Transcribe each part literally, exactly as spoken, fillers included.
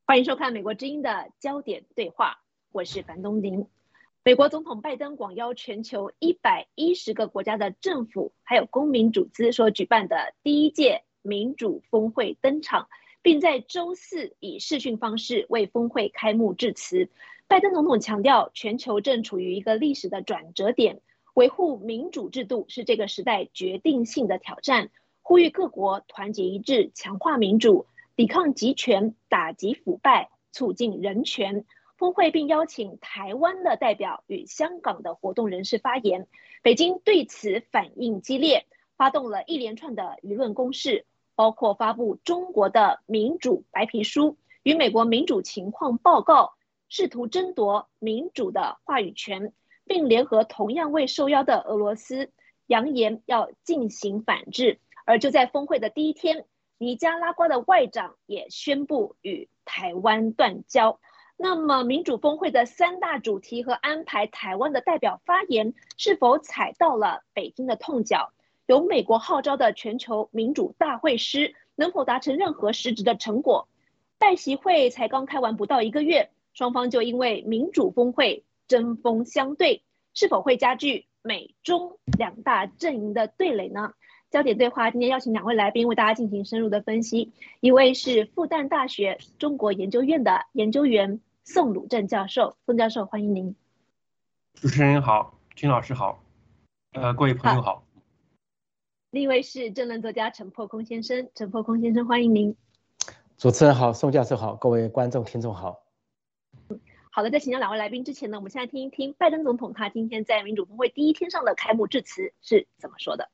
欢迎收看美国之音的焦点对话，我是樊东林。美国总统拜登广邀全球一百一十个国家的政府还有公民组织所举办的第一届民主峰会登场，并在周四以视讯方式为峰会开幕致辞。拜登总统强调，全球正处于一个历史的转折点，维护民主制度是这个时代决定性的挑战，呼吁各国团结一致，强化民主，抵抗集权，打击腐败，促进人权。峰会并邀请台湾的代表与香港的活动人士发言。北京对此反应激烈，发动了一连串的舆论攻势，包括发布中国的民主白皮书与美国民主情况报告，试图争夺民主的话语权，并联合同样未受邀的俄罗斯，扬言要进行反制。而就在峰会的第一天，尼加拉瓜的外长也宣布与台湾断交。那么民主峰会的三大主题和安排台湾的代表发言，是否踩到了北京的痛脚？由美国号召的全球民主大会师能否达成任何实质的成果？拜习会才刚开完不到一个月，双方就因为民主峰会针锋相对，是否会加剧美中两大阵营的对垒呢？焦点对话今天邀请两位来宾为大家进行深入的分析，一位是复旦大学中国研究院的研究员宋鲁正教授，宋教授欢迎您。 主持人好，君老师好，呃，各位朋友好。 另一位是政论作家陈破空先生，陈破空先生欢迎您。 主持人好，宋教授好，各位观众听众好。 好的，在请教两位来宾之前呢，我们现在听一听拜登总统他今天在民主峰会第一天上的开幕致辞是怎么说的。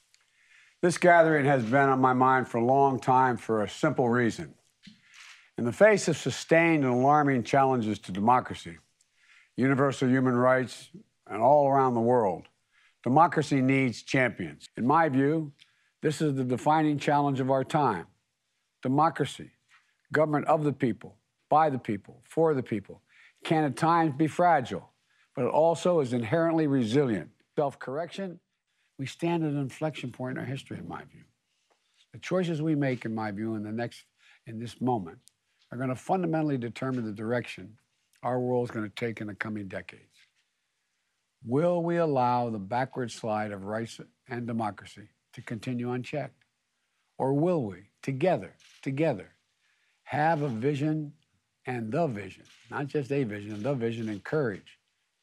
This gathering has been on my mind for a long time for a simple reason. In the face of sustained and alarming challenges to democracy, universal human rights, and all around the world, democracy needs champions. In my view, this is the defining challenge of our time. Democracy, government of the people, by the people, for the people, can at times be fragile, but it also is inherently resilient. Self-correction, we stand at an inflection point in our history, in my view. The choices we make, in my view, in the next, in this moment, are going to fundamentally determine the direction our world is going to take in the coming decades. Will we allow the backward slide of rights and democracy to continue unchecked? Or will we, together, together, have a vision and the vision, not just a vision, the vision and courage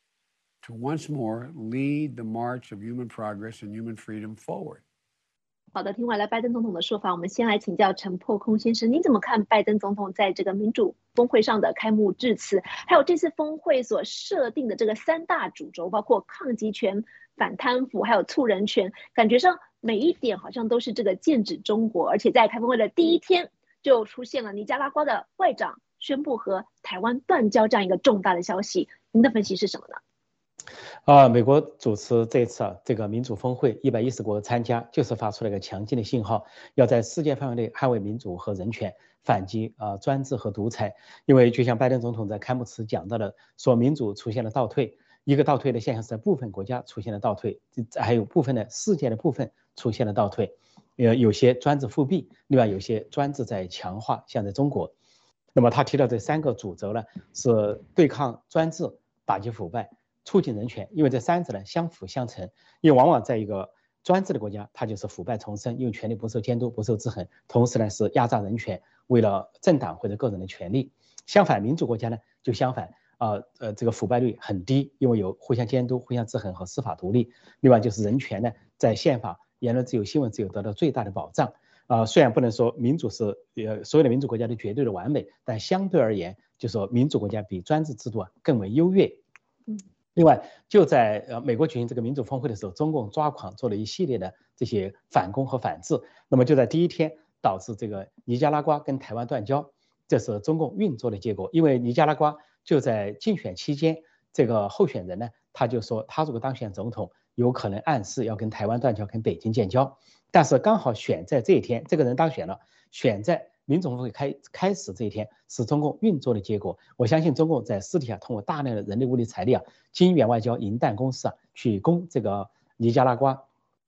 to once more lead the march of human progress and human freedom forward? 好的，听完了拜登总统的说法，我们先来请教陈破空先生，您怎么看拜登总统在这个民主峰会上的开幕致辞，还有这次峰会所设定的这个三大主轴，包括抗集权、反贪腐，还有促人权，感觉上每一点好像都是这个剑指中国，而且在开峰会的第一天就出现了尼加拉瓜的外长宣布和台湾断交这样一个重大的消息，您的分析是什么呢？ 啊，美国主持这次啊这个民主峰会，一百一十国参加，就是发出了一个强劲的信号，要在世界范围内捍卫民主和人权，反击啊专制和独裁。因为就像拜登总统在开幕词讲到的，说民主出现了倒退，一个倒退的现象是在部分国家出现了倒退，还有部分的世界的部分出现了倒退，呃，有些专制复辟，另外有些专制在强化，像在中国。那么他提到这三个主轴呢，是对抗专制、打击腐败、促进人权，因为这三者呢相辅相成。因为往往在一个专制的国家，它就是腐败丛生，因为权力不受监督、不受制衡，同时呢是压榨人权，为了政党或者个人的权利。相反，民主国家呢就相反，呃呃，这个腐败率很低，因为有互相监督、互相制衡和司法独立。另外就是人权呢，在宪法、言论自由、新闻自由得到最大的保障。啊、呃，虽然不能说民主是呃所有的民主国家都绝对的完美，但相对而言，就说民主国家比专制制度啊更为优越。嗯。另外，就在呃美国举行这个民主峰会的时候，中共抓狂做了一系列的这些反攻和反制。那么就在第一天，导致这个尼加拉瓜跟台湾断交，这是中共运作的结果。因为尼加拉瓜就在竞选期间，这个候选人呢，他就说他如果当选总统，有可能暗示要跟台湾断交，跟北京建交。但是刚好选在这一天，这个人当选了，选在民主峰会开开始这一天是中共运作的结果。我相信中共在私底下通过大量的人力物力财力啊，金元外交、银弹攻势啊，去攻这个尼加拉瓜。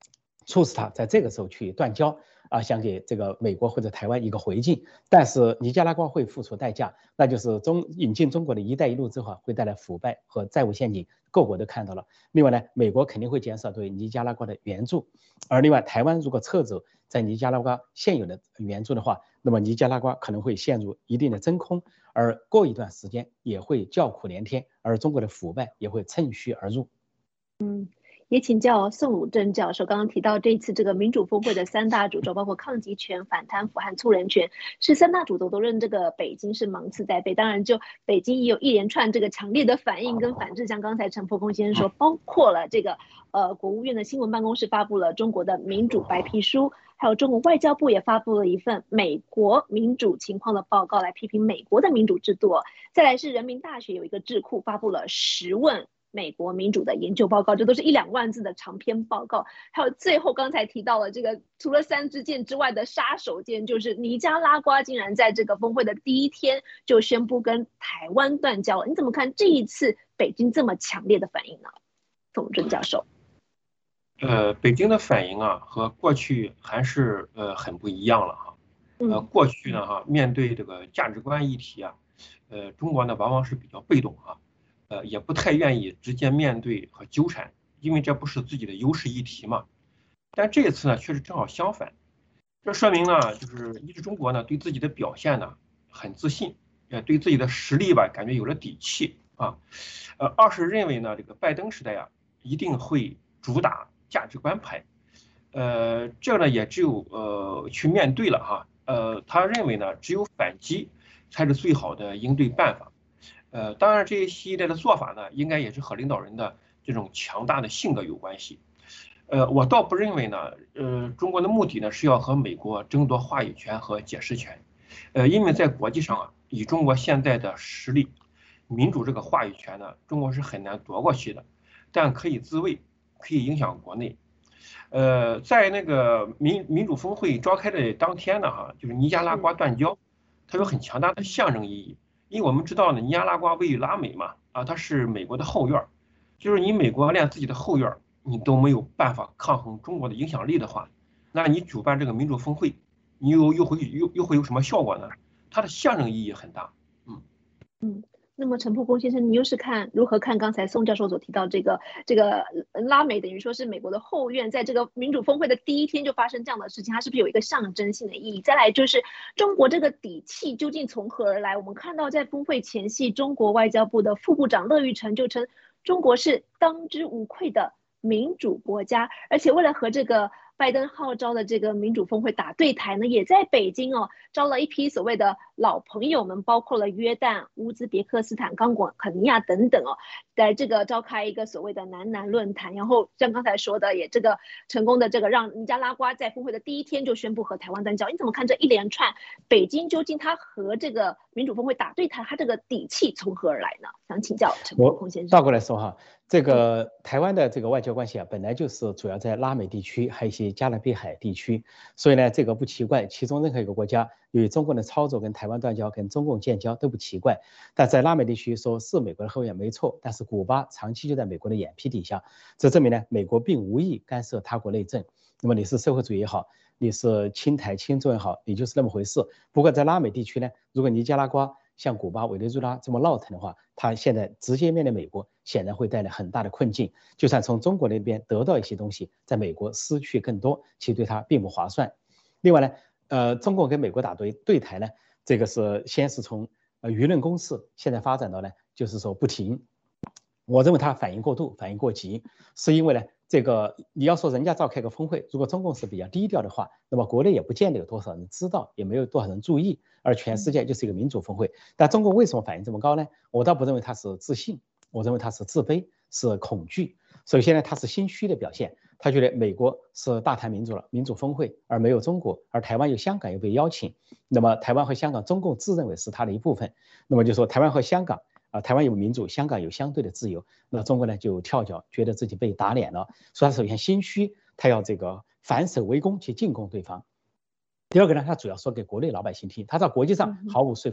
促使他在这个时候去断交啊，想给这个美国或者台湾一个回敬。但是尼加拉瓜会付出代价，那就是中引进中国的一带一路之后会带来腐败和债务陷阱，各国都看到了。另外呢，美国肯定会减少对尼加拉瓜的援助，而另外台湾如果撤走在尼加拉瓜现有的援助的话，那么尼加拉瓜可能会陷入一定的真空，而过一段时间也会叫苦连天，而中国的腐败也会趁虚而入。 嗯。也请教宋鲁正教授，刚刚提到这次这个民主峰会的三大主轴，包括抗集权、反贪腐和促人权，是三大主轴都认这个北京是芒刺在背。当然，就北京也有一连串这个强烈的反应跟反制，像刚才陈伯公先生说，包括了这个呃国务院的新闻办公室发布了中国的民主白皮书，还有中国外交部也发布了一份美国民主情况的报告，来批评美国的民主制度。再来是人民大学有一个智库发布了十问美国民主的研究报告，这都是一两万字的长篇报告。还有最后刚才提到了这个除了三支箭之外的杀手锏，就是尼加拉瓜竟然在这个峰会的第一天就宣布跟台湾断交了。你怎么看这一次北京这么强烈的反应呢？宋正教授。 呃，北京的反应啊，和过去还是呃很不一样了哈。呃，过去呢哈，面对这个价值观议题啊，呃，中国呢往往是比较被动啊。呃，也不太愿意直接面对和纠缠，因为这不是自己的优势议题嘛。但这一次呢，却是正好相反，这说明呢，就是一直中国呢对自己的表现呢很自信，呃，对自己的实力吧感觉有了底气啊。呃，二是认为呢，这个拜登时代啊一定会主打价值观派，呃，这呢也只有呃去面对了哈，呃，他认为呢，只有反击才是最好的应对办法。呃，当然这一系列的做法呢，应该也是和领导人的这种强大的性格有关系。呃，我倒不认为呢，呃，中国的目的呢是要和美国争夺话语权和解释权。呃，因为在国际上啊，以中国现在的实力，民主这个话语权呢，中国是很难夺过去的，但可以自卫，可以影响国内。呃，在那个民民主峰会召开的当天呢，哈，就是尼加拉瓜断交，它有很强大的象征意义。因为我们知道呢，尼加拉瓜位于拉美嘛，啊，它是美国的后院，就是你美国连自己的后院你都没有办法抗衡中国的影响力的话，那你主办这个民主峰会，你又又会又又会有什么效果呢？它的象征意义很大。嗯嗯。那么陈伯公先生，你又是看如何看刚才宋教授所提到这个这个拉美等于说是美国的后院，在这个民主峰会的第一天就发生这样的事情，它是不是有一个象征性的意义？再来就是中国这个底气究竟从何而来？我们看到在峰会前夕，中国外交部的副部长乐玉成就称中国是当之无愧的民主国家，而且为了和这个拜登号召的这个民主峰会打对台呢，也在北京哦招了一批所谓的老朋友们，包括了约旦、乌兹别克斯坦、刚果肯尼亚等等哦，在这个召开一个所谓的南南论坛，然后像刚才说的，也这个成功的这个让尼加拉瓜在峰会的第一天就宣布和台湾断交。你怎么看这一连串北京究竟它和这个民主峰会打对台，它这个底气从何而来呢？想请教陈伯公先生。 倒过来说哈，这个台湾的这个外交关系啊，本来就是主要在拉美地区，还有一些加勒比海地区，所以呢，这个不奇怪。其中任何一个国家由于中共的操作跟台湾断交、跟中共建交都不奇怪。但在拉美地区说是美国的后院没错，但是古巴长期就在美国的眼皮底下，这证明呢，美国并无意干涉他国内政。那么你是社会主义也好，你是亲台亲中也好，你就是那么回事。不过在拉美地区呢，如果尼加拉瓜像古巴、委内瑞拉这么闹腾的话，他现在直接面对美国，显然会带来很大的困境。就算从中国那边得到一些东西，在美国失去更多，其实对他并不划算。另外呢，呃，中共跟美国打对对台呢，这个是先是从呃舆论攻势，现在发展到呢，就是说不停。我认为他反应过度，反应过急，是因为呢，这个你要说人家召开个峰会，如果中共是比较低调的话，那么国内也不见得有多少人知道，也没有多少人注意，而全世界就是一个民主峰会。但中共为什么反应这么高呢？我倒不认为他是自信，我认为他是自卑，是恐惧。首先呢，他是心虚的表现，他觉得美国是大谈民主了，民主峰会，而没有中国，而台湾有香港又被邀请，那么台湾和香港，中共自认为是他的一部分，那么就说台湾和香港。啊，台湾有民主，香港有相对的自由，那中国呢就跳脚，觉得自己被打脸了，所以他首先心虚，他要这个反守为攻去进攻对方。第二个呢，他主要说给国内老百姓听，他在国际上毫无说服力，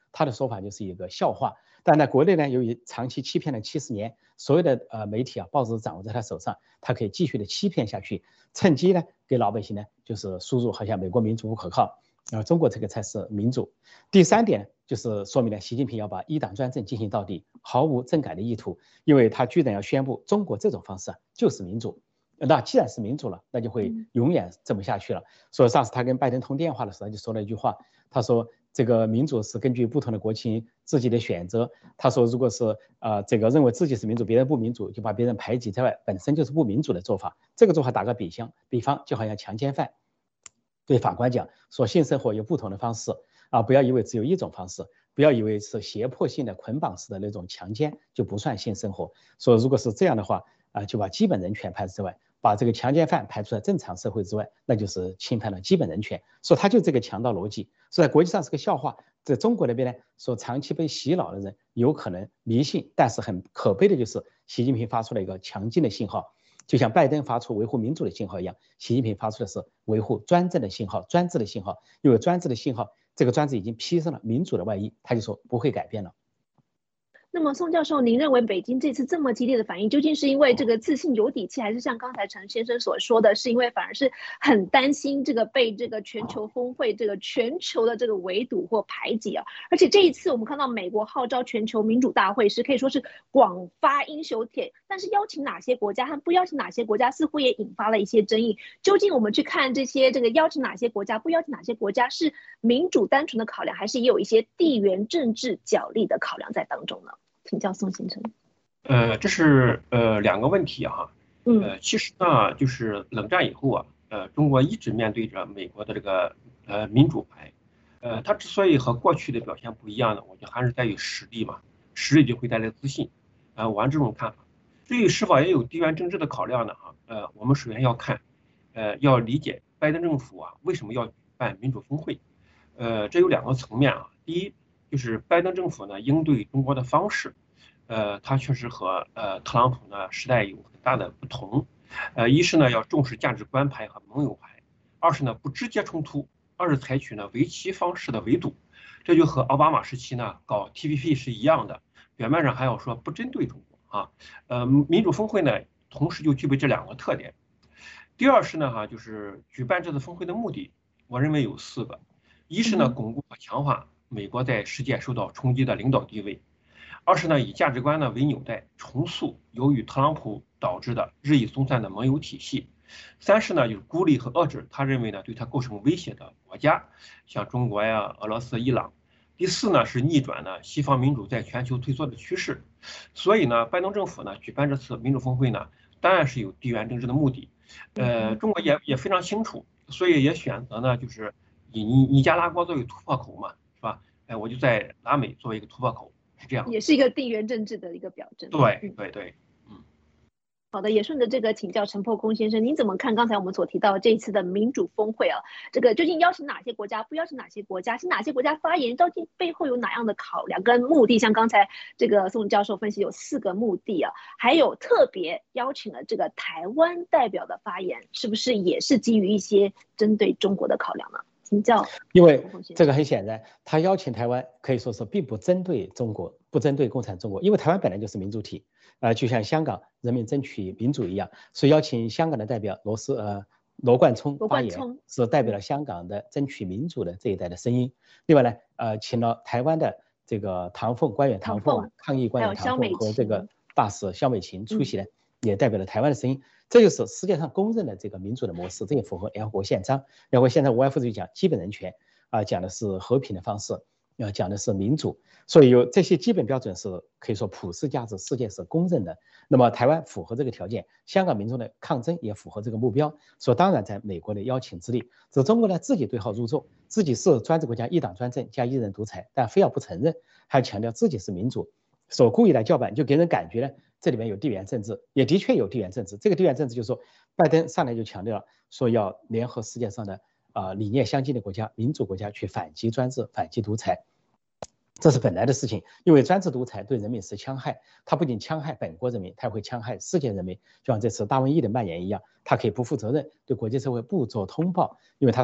他的说法就是一个笑话。但在国内呢，由于长期欺骗了七十年，所有的呃媒体啊、报纸掌握在他手上，他可以继续的欺骗下去，趁机呢给老百姓呢就是输入好像美国民主不可靠，啊，中国这个才是民主。第三点就是说明了习近平要把一党专政进行到底，毫无政改的意图，因为他居然要宣布中国这种方式啊就是民主。那既然是民主了，那就会永远这么下去了。所以上次他跟拜登通电话的时候，他就说了一句话，他说这个民主是根据不同的国情自己的选择。他说如果是呃这个认为自己是民主，别人不民主，就把别人排挤在外，本身就是不民主的做法。这个做法打个比方，比方就好像强奸犯对法官讲说性生活有不同的方式啊，不要以为只有一种方式，不要以为是胁迫性的捆绑式的那种强奸就不算性生活。所以如果是这样的话啊，就把基本人权排除在外，把这个强奸犯排除在正常社会之外，那就是侵犯了基本人权。所以他就这个强盗逻辑，所以在国际上是个笑话。在中国那边呢，说长期被洗脑的人有可能迷信，但是很可悲的就是习近平发出了一个强劲的信号，就像拜登发出维护民主的信号一样，习近平发出的是维护专政的信号、专制的信号。因为专制的信号，这个专制已经披上了民主的外衣，他就说不会改变了。 那么宋教授，您认为北京这次这么激烈的反应，究竟是因为这个自信有底气，还是像刚才陈先生所说的，是因为反而是很担心这个被这个全球峰会这个全球的这个围堵或排挤啊？而且这一次我们看到美国号召全球民主大会是可以说是广发英雄帖，但是邀请哪些国家和不邀请哪些国家，似乎也引发了一些争议。究竟我们去看这些这个邀请哪些国家，不邀请哪些国家，是民主单纯的考量，还是也有一些地缘政治角力的考量在当中呢？请教宋先生。 呃，这是呃两个问题哈。 嗯， 呃，其实呢，就是冷战以后啊，呃，中国一直面对着美国的这个呃民主牌，呃，它之所以和过去的表现不一样呢，我觉得还是在于实力嘛，实力就会带来自信。呃，我按这种看法。至于是否也有地缘政治的考量呢？哈，呃，我们首先要看，呃，要理解拜登政府啊为什么要举办民主峰会，呃，这有两个层面啊。第一，就是拜登政府呢应对中国的方式，呃，它确实和呃特朗普呢时代有很大的不同。呃，一是呢要重视价值观牌和盟友牌，二是呢不直接冲突，二是采取呢围棋方式的围堵，这就和奥巴马时期呢搞 T P P 是一样的，表面上还要说不针对中国啊。呃，民主峰会呢同时就具备这两个特点。第二是呢哈，就是举办这次峰会的目的，我认为有四个，一是呢巩固和强化美国在世界受到冲击的领导地位，二是呢以价值观呢为纽带，重塑由于特朗普导致的日益松散的盟友体系，三是呢就是孤立和遏制他认为呢对他构成威胁的国家，像中国呀、俄罗斯、伊朗。第四呢是逆转呢西方民主在全球退缩的趋势。所以呢，拜登政府呢举办这次民主峰会呢，当然是有地缘政治的目的。呃，中国也也非常清楚，所以也选择呢就是以尼尼加拉瓜作为突破口嘛，是吧？哎，我就在拉美作为一个突破口，是这样。 也是一个地缘政治的一个表征。 对对对。 好的，也顺着这个请教陈破空先生，您怎么看刚才我们所提到的这一次的民主峰会啊？这个究竟邀请哪些国家，不邀请哪些国家，是哪些国家发言，究竟背后有哪样的考量跟目的？像刚才这个宋教授分析有四个目的啊，还有特别邀请了这个台湾代表的发言，是不是也是基于一些针对中国的考量呢？请教。 因为这个很显然，他邀请台湾可以说是并不针对中国，不针对共产中国，因为台湾本来就是民主体。呃，就像香港人民争取民主一样，所以邀请香港的代表罗斯呃罗冠聪发言，是代表了香港的争取民主的这一代的声音。另外呢，呃，请了台湾的这个唐凤官员唐凤啊，抗疫官员唐凤和这个大使萧美琴出席呢，也代表了台湾的声音。这就是世界上公认的这个民主的模式，这也符合联合国宪章。联合国宪章无外乎就讲基本人权啊，讲的是和平的方式。要讲的是民主，所以有这些基本标准是可以说普世价值，世界是公认的。那么台湾符合这个条件，香港民众的抗争也符合这个目标，所以当然在美国的邀请之列。只中国呢自己对号入座，自己是专制国家一党专政加一人独裁，但非要不承认，还强调自己是民主，所故意来叫板，就给人感觉呢这里面有地缘政治，也的确有地缘政治。这个地缘政治就是说，拜登上来就强调了，说要联合世界上的啊、呃、理念相近的国家、民主国家去反击专制、反击独裁。这是本来的事情，因为专制独裁对人民是戕害，它不仅戕害本国人民，它也会戕害世界人民。就像这次大瘟疫的蔓延一样，它可以不负责任，对国际社会不做通报，因为它是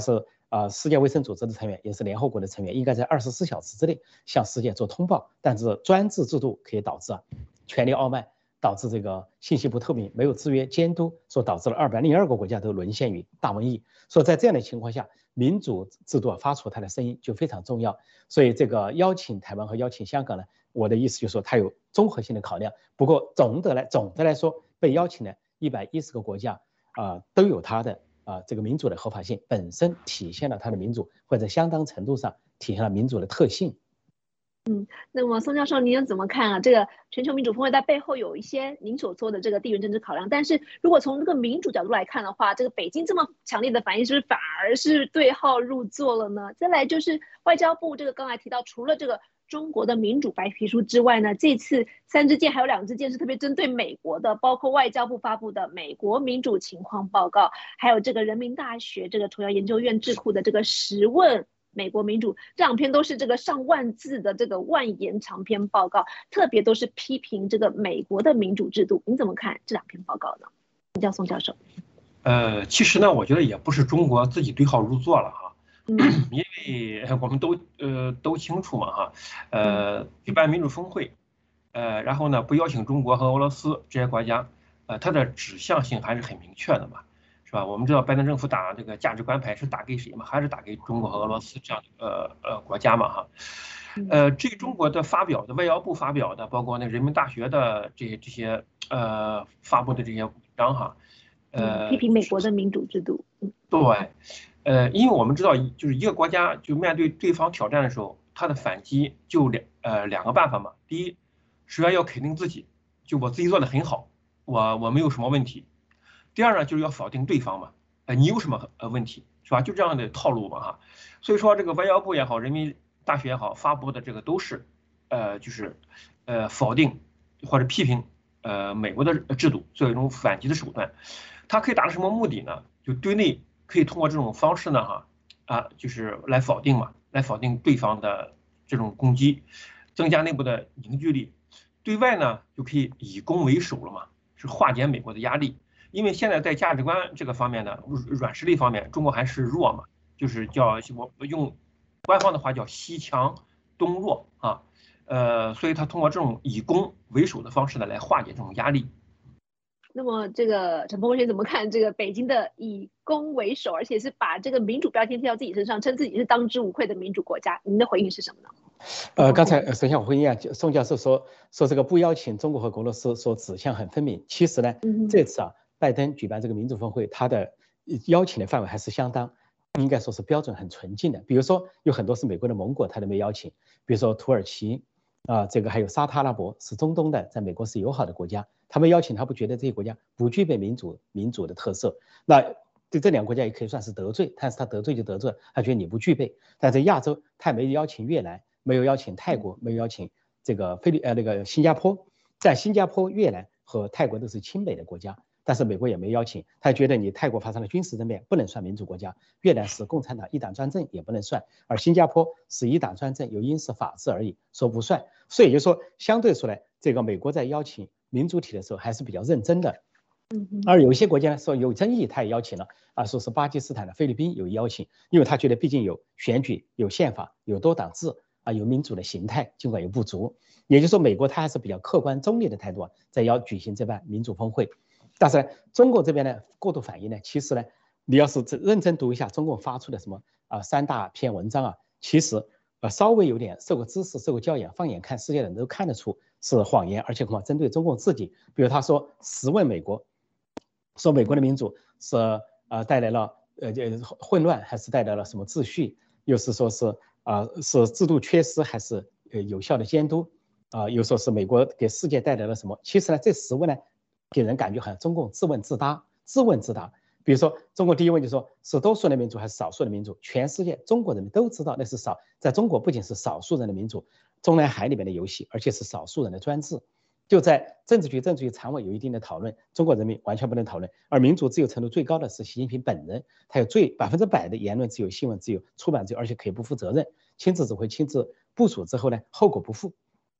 啊、呃，世界卫生组织的成员，也是联合国的成员，应该在二十四小时之内向世界做通报。但是专制制度可以导致啊权力傲慢，导致这个信息不透明，没有制约监督，所导致了二百零二个国家都沦陷于大瘟疫。所以在这样的情况下，民主制度发出它的声音就非常重要。所以这个邀请台湾和邀请香港呢，我的意思就是说它有综合性的考量。不过总的来总的来说，被邀请的一百一十个国家啊、呃、都有它的啊、呃、这个民主的合法性，本身体现了它的民主，或者相当程度上体现了民主的特性。 嗯，那么宋教授，您又怎么看啊？这个全球民主峰会在背后有一些您所说的这个地缘政治考量，但是如果从这个民主角度来看的话，这个北京这么强烈的反应，是不是反而是对号入座了呢？再来就是外交部这个刚才提到，除了这个中国的民主白皮书之外呢，这次三支箭还有两支箭是特别针对美国的，包括外交部发布的美国民主情况报告，还有这个人民大学这个图谣研究院智库的这个十问美国民主，这两篇都是这个上万字的这个万言长篇报告，特别都是批评这个美国的民主制度。你怎么看这两篇报告呢？请教宋教授。 呃，其实呢，我觉得也不是中国自己对号入座了哈， 嗯、 因为我们都呃都清楚嘛哈，呃，举办民主峰会，呃，然后呢不邀请中国和俄罗斯这些国家，呃，它的指向性还是很明确的嘛。是吧？我们知道拜登政府打这个价值观牌是打给谁嘛？还是打给中国和俄罗斯这样的呃呃国家嘛哈？呃，这个中国的发表的外交部发表的，包括那人民大学的这些这些呃发布的这些文章哈，呃， 批评美国的民主制度。 对，呃，因为我们知道，就是一个国家就面对对方挑战的时候，他的反击就两呃两个办法嘛。第一，首先要肯定自己，就我自己做的很好，我我没有什么问题。第二呢，就是要否定对方嘛，呃，你有什么呃问题是吧？就这样的套路嘛哈。所以说这个外交部也好，人民大学也好，发布的这个都是，呃，就是呃否定或者批评呃美国的制度，作为一种反击的手段。它可以达到什么目的呢？就对内可以通过这种方式呢哈啊，就是来否定嘛，来否定对方的这种攻击，增加内部的凝聚力。对外呢就可以以攻为守了嘛，是化解美国的压力。因为现在在价值观这个方面呢，软实力方面，中国还是弱嘛，就是叫我用官方的话叫西强东弱啊，呃，所以他通过这种以攻为守的方式呢，来化解这种压力。 那么这个陈鹏学怎么看这个北京的以攻为守，而且是把这个民主标签贴到自己身上，称自己是当之无愧的民主国家？您的回应是什么呢？ 呃，刚才首先我回应啊，宋教授说说这个不邀请中国和俄罗斯，说指向很分明。其实呢， 嗯、 这次啊。拜登举办这个民主峰会，他的邀请的范围还是相当，应该说是标准很纯净的。比如说，有很多是美国的盟国，他都没邀请，比如说土耳其啊、呃，这个还有沙特阿拉伯，是中东的，在美国是友好的国家，他们邀请，他不觉得这些国家不具备民主民主的特色。那对这两个国家也可以算是得罪，但是他得罪就得罪，他觉得你不具备。但在亚洲，他也没邀请越南，没有邀请泰国，没有邀请这个菲律呃那个新加坡，在新加坡、越南和泰国都是亲美的国家。但是美国也没邀请，他觉得你泰国发生了军事政变，不能算民主国家；越南是共产党一党专政，也不能算；而新加坡是一党专政，有英式法治而已，说不算。所以就说，相对说来，这个美国在邀请民主体的时候还是比较认真的。而有一些国家呢说有争议，他也邀请了啊，说是巴基斯坦的菲律宾有邀请，因为他觉得毕竟有选举、有宪法、有多党制啊，有民主的形态，尽管有不足。也就是说，美国他还是比较客观中立的态度啊，在要举行这办民主峰会。但是呢，中国这边呢过度反应呢，其实呢，你要是认真读一下中共发出的什么啊、呃、三大篇文章啊，其实呃稍微有点受过知识、受过教养，放眼看世界的人都看得出是谎言，而且恐怕针对中共自己。比如他说十问美国，说美国的民主是呃带来了呃混乱，还是带来了什么秩序？又是说是啊、呃、是制度缺失，还是呃有效的监督？啊、呃，又说是美国给世界带来了什么？其实呢，这十问呢，给人感觉好像中共自问自答，自问自答。比如说，中国第一问就说是多数人的民主还是少数人的民主？全世界中国人民都知道那是少，在中国不仅是少数人的民主，中南海里面的游戏，而且是少数人的专制。就在政治局、政治局常委有一定的讨论，中国人民完全不能讨论。而民主自由程度最高的是习近平本人，他有最百分之百的言论自由、新闻自由、出版自由，而且可以不负责任，亲自指挥、亲自部署之后呢，后果不负。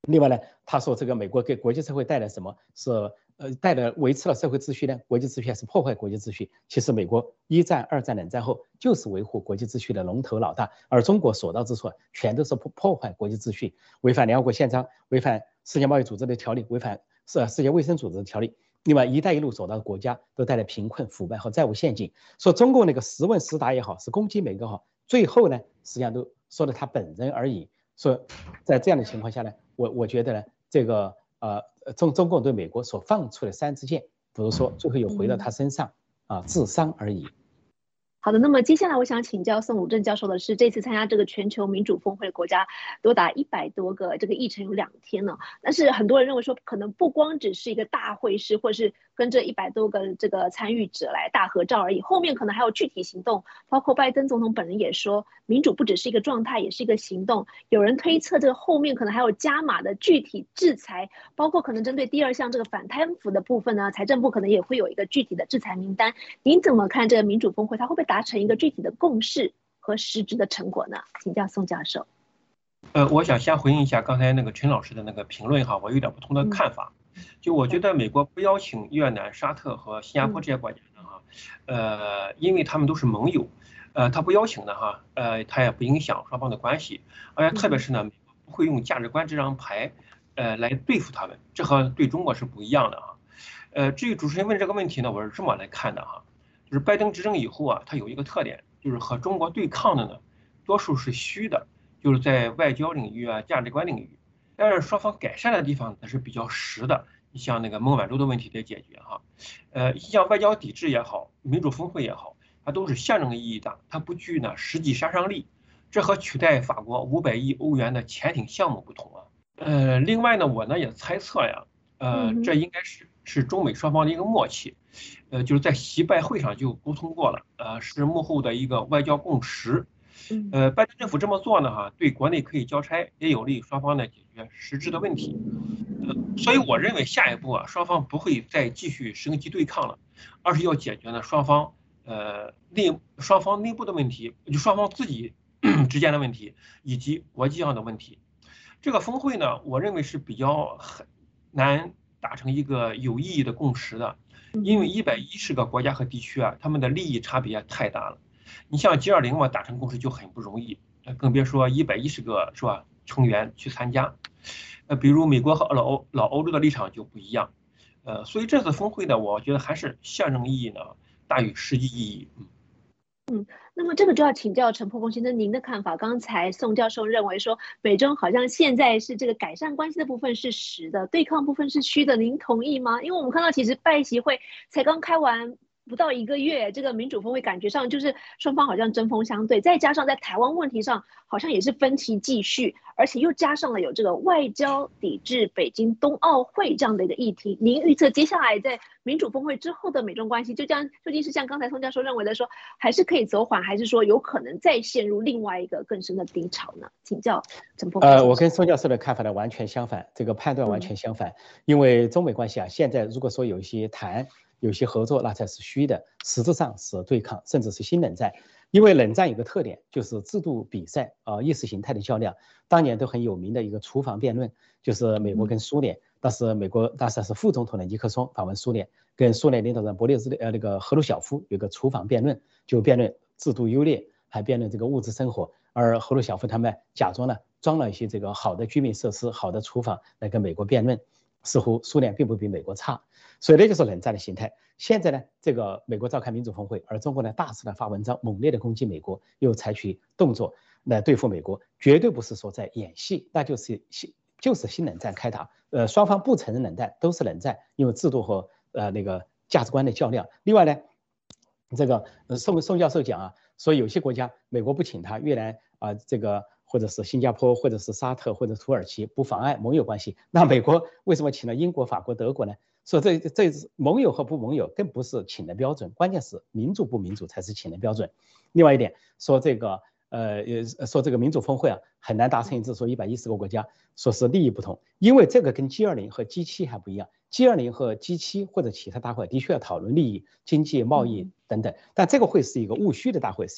另外呢，他说这个美国给国际社会带来什么是呃带来维持了社会秩序呢？国际秩序还是破坏国际秩序？其实美国一战、二战、冷战后就是维护国际秩序的龙头老大，而中国所到之处全都是破破坏国际秩序，违反联合国宪章，违反世界贸易组织的条例，违反世世界卫生组织的条例。另外，“一带一路”走到的国家都带来贫困、腐败和债务陷阱。说中共那个实问实答也好，是攻击美国好，最后呢，实际上都说了他本人而已。说在这样的情况下呢，我我觉得呢，这个呃中中共对美国所放出的三支箭，不如说最后又回到他身上啊，自伤而已。 好的，那么接下来我想请教宋武正教授的是，这次参加这个全球民主峰会的国家多达一百多个，这个议程有两天呢。但是很多人认为说，可能不光只是一个大会师，或是跟这一百多个这个参与者来大合照而已，后面可能还有具体行动。包括拜登总统本人也说，民主不只是一个状态，也是一个行动。有人推测，这个后面可能还有加码的具体制裁，包括可能针对第二项这个反贪腐的部分呢，财政部可能也会有一个具体的制裁名单。您怎么看这个民主峰会，它会不会达成一个具体的共识和实质的成果呢？请教宋教授。 呃，我想先回应一下刚才那个陈老师的那个评论哈，我有点不同的看法。嗯、就我觉得美国不邀请越南、沙特和新加坡这些国家呢哈，呃，因为他们都是盟友，呃，他不邀请呢哈，呃，他也不影响双方的关系，而且特别是呢，美国不会用价值观这张牌，呃，来对付他们，这和对中国是不一样的哈。呃，至于主持人问这个问题呢，我是这么来看的哈。就是拜登执政以后啊，他有一个特点，就是和中国对抗的呢，多数是虚的，就是在外交领域啊、价值观领域。但是双方改善的地方呢是比较实的，你像那个孟晚舟的问题得解决哈，呃，像外交抵制也好，民主峰会也好，它都是象征意义的，它不具呢实际杀伤力。这和取代法国五百亿欧元的潜艇项目不同啊。呃，另外呢，我呢也猜测呀，呃，这应该是是中美双方的一个默契。呃，就是在习拜会上就沟通过了，呃，是幕后的一个外交共识。呃，拜登政府这么做呢，哈，对国内可以交差，也有利双方呢解决实质的问题。呃，所以我认为下一步啊，双方不会再继续升级对抗了，而是要解决呢双方呃内双方内部的问题，就双方自己之间的问题，以及国际上的问题。这个峰会呢，我认为是比较很难达成一个有意义的共识的。因为一百一十个国家和地区啊，他们的利益差别太大了。你像 G 二零 嘛，达成共识就很不容易，更别说一百一十个是吧成员去参加。呃，比如美国和老欧老欧洲的立场就不一样。呃，所以这次峰会呢，我觉得还是象征意义呢大于实际意义。嗯。 嗯，那么这个就要请教陈破功先生您的看法。刚才宋教授认为说，美中好像现在是这个改善关系的部分是实的，对抗部分是虚的，您同意吗？因为我们看到其实拜习会才刚开完不到一个月，这个民主峰会感觉上就是双方好像针锋相对，再加上在台湾问题上好像也是分歧继续，而且又加上了有这个外交抵制北京冬奥会这样的一个议题。您预测接下来在民主峰会之后的美中关系，就这样究竟是像刚才宋教授认为的说，还是可以走缓，还是说有可能再陷入另外一个更深的低潮呢？请教陈破功。 呃，我跟宋教授的看法呢完全相反，这个判断完全相反。嗯、因为中美关系啊，现在如果说有一些谈。有些合作那才是虚的，实质上是对抗，甚至是新冷战。因为冷战有个特点，就是制度比赛啊、呃，意识形态的较量。当年都很有名的一个厨房辩论，就是美国跟苏联，当时美国当时是副总统的尼克松访问苏联，跟苏联领导人勃列日呃那个赫鲁晓夫有个厨房辩论，就辩论制度优劣，还辩论这个物质生活。而赫鲁晓夫他们假装呢装了一些这个好的居民设施、好的厨房来跟美国辩论，似乎苏联并不比美国差。所以那就是冷战的形态。现在呢，这个美国召开民主峰会，而中国呢大肆的发文章，猛烈的攻击美国，又采取动作来对付美国，绝对不是说在演戏，那就是新就是新冷战开打。呃，双方不承认冷战，都是冷战，因为制度和呃那个价值观的较量。另外呢，这个宋宋教授讲啊，说有些国家美国不请他，越南啊、呃、这个。或者是新加坡，或者是沙特，或者土耳其，不妨碍盟友关系。那美国为什么请了英国、法国、德国呢？说这这盟友和不盟友更不是请的标准，关键是民主不民主才是请的标准。另外一点说这个呃说这个民主峰会啊很难达成一致，说一百一十个国家说是利益不同，因为这个跟 G 二零 和 G 七 还不一样。G 二零 和 G 七 或者其他大会的确要讨论利益、经济、贸易等等，但这个会是一个务虚的大会，是一个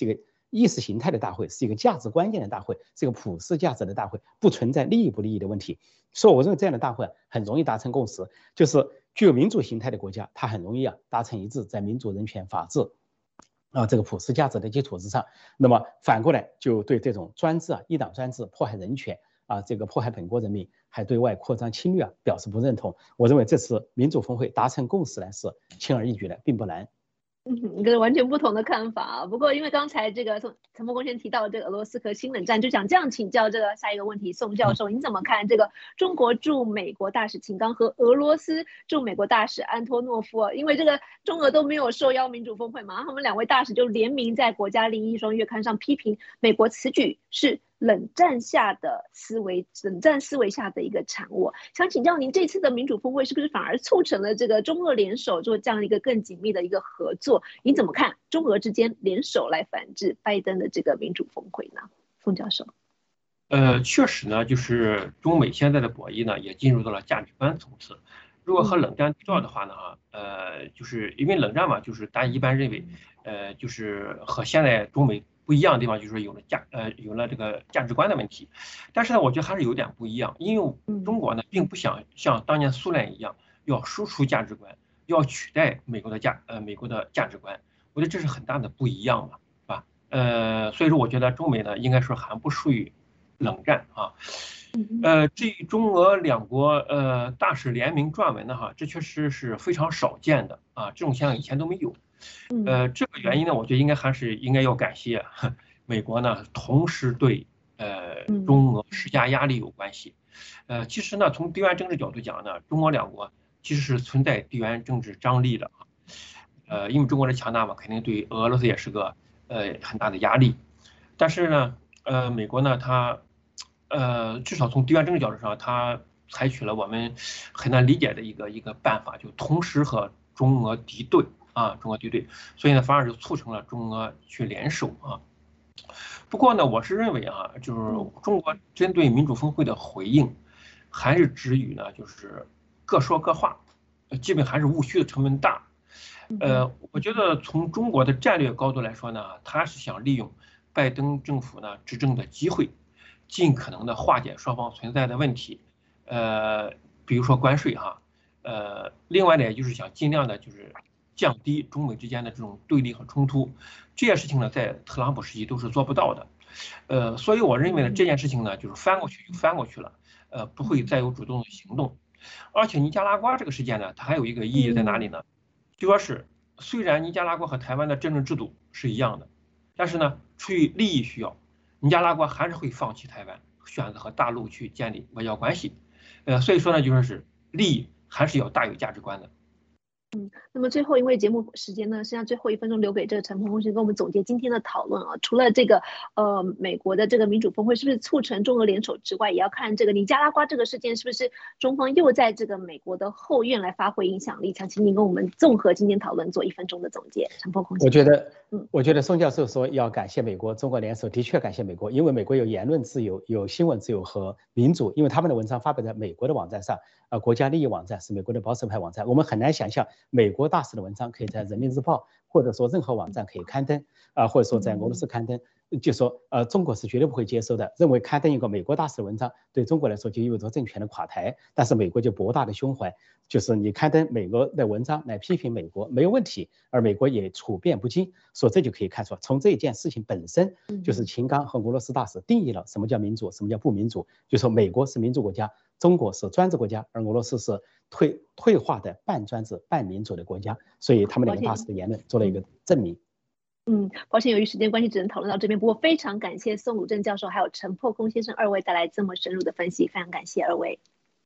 意识形态的大会，是一个价值观念的大会，是一个普世价值的大会，不存在利益不利益的问题。所以我认为这样的大会很容易达成共识，就是具有民主形态的国家，它很容易啊达成一致，在民主、人权、法治啊这个普世价值的基础之上。那么反过来就对这种专制啊、一党专制、迫害人权啊、这个迫害本国人民，还对外扩张侵略啊表示不认同。我认为这次民主峰会达成共识呢是轻而易举的，并不难。 嗯，跟完全不同的看法啊。不过，因为刚才这个陈伯公先提到这个俄罗斯和新冷战，就想这样请教这个下一个问题，宋教授，你怎么看这个中国驻美国大使秦刚和俄罗斯驻美国大使安托诺夫？因为这个中俄都没有受邀民主峰会嘛，他们两位大使就联名在《国家利益双月刊》上批评美国此举是冷战下的思维，冷战思维下的一个产物。想请教您，这次的民主峰会是不是反而促成了这个中俄联手做这样一个更紧密的一个合作？你怎么看中俄之间联手来反制拜登的这个民主峰会呢？宋教授。 呃，确实呢，就是中美现在的博弈呢，也进入到了价值观层次。如果和冷战对照的话呢，呃，就是因为冷战嘛，就是大家一般认为，呃，就是和现在中美不一样的地方，就是有了价呃有了这个价值观的问题。但是呢，我觉得还是有点不一样，因为中国呢，并不想像当年苏联一样要输出价值观，要取代美国的价呃美国的价值观。我觉得这是很大的不一样嘛，是吧？呃，所以说我觉得中美呢，应该说还不属于冷战啊。呃，至于中俄两国呃大使联名撰文的哈，这确实是非常少见的啊，这种现象以前都没有。呃，这个原因呢，我觉得应该还是应该要感谢美国呢，同时对呃中俄施加压力有关系。呃，其实呢，从地缘政治角度讲呢，中俄两国其实是存在地缘政治张力的啊。呃，因为中国的强大嘛，肯定对俄罗斯也是个呃很大的压力。但是呢，呃，美国呢，它呃至少从地缘政治角度上，它采取了我们很难理解的一个一个办法，就同时和中俄敌对啊，中俄敌对，所以呢，反而就促成了中俄去联手啊。不过呢，我是认为啊，就是中国针对民主峰会的回应，还是止于呢，就是各说各话，基本还是务虚的成分大。呃，我觉得从中国的战略高度来说呢，他是想利用拜登政府呢执政的机会，尽可能的化解双方存在的问题，呃，比如说关税哈，呃，另外呢，也就是想尽量的就是降低中美之间的这种对立和冲突，这些事情呢，在特朗普时期都是做不到的，呃，所以我认为呢，这件事情呢，就是翻过去就翻过去了，呃，不会再有主动的行动，而且尼加拉瓜这个事件呢，它还有一个意义在哪里呢？就说是，虽然尼加拉瓜和台湾的政治制度是一样的，但是呢，出于利益需要，尼加拉瓜还是会放弃台湾，选择和大陆去建立外交关系。呃，所以说呢，就说是利益还是要大于价值观的。 嗯，那么最后因为节目时间呢，剩下最后一分钟留给这个陈鹏同学跟我们总结今天的讨论啊。除了这个呃美国的这个民主峰会是不是促成中俄联手之外，也要看这个尼加拉瓜这个事件是不是中方又在这个美国的后院来发挥影响力。想请您跟我们综合今天讨论做一分钟的总结。陈鹏同学， 我觉得，嗯，我觉得宋教授说要感谢美国，中国联手的确感谢美国，因为美国有言论自由、有新闻自由和民主，因为他们的文章发表在美国的网站上。呃，国家利益网站是美国的保守派网站，我们很难想象美国大使的文章可以在人民日报或者说任何网站可以刊登啊、呃，或者说在俄罗斯刊登，就说呃中国是绝对不会接受的，认为刊登一个美国大使的文章对中国来说就意味着政权的垮台，但是美国就博大的胸怀，就是你刊登美国的文章来批评美国没有问题，而美国也处变不惊，所以这就可以看出从这一件事情本身，就是秦刚和俄罗斯大使定义了什么叫民主，什么叫不民主，就说美国是民主国家，中国是专制国家，而俄罗斯是退退化的半专制半民主的国家，所以他们两个大使的言论做了一个证明。 嗯，抱歉，由于时间关系，只能讨论到这边。不过非常感谢宋鲁正教授还有陈破空先生二位带来这么深入的分析，非常感谢二位。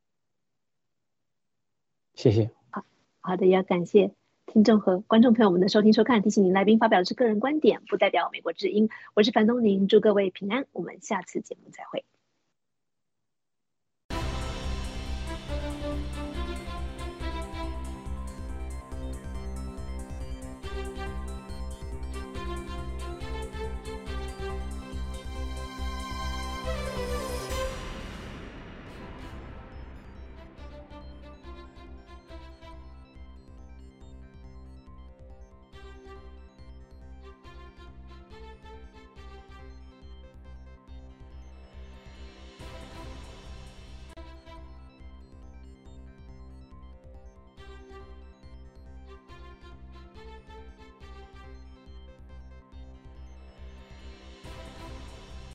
谢谢。 好好的，也要感谢听众和观众朋友们的收听收看。提醒您，来宾发表的是个人观点，不代表美国之音。我是樊东宁，祝各位平安，我们下次节目再会。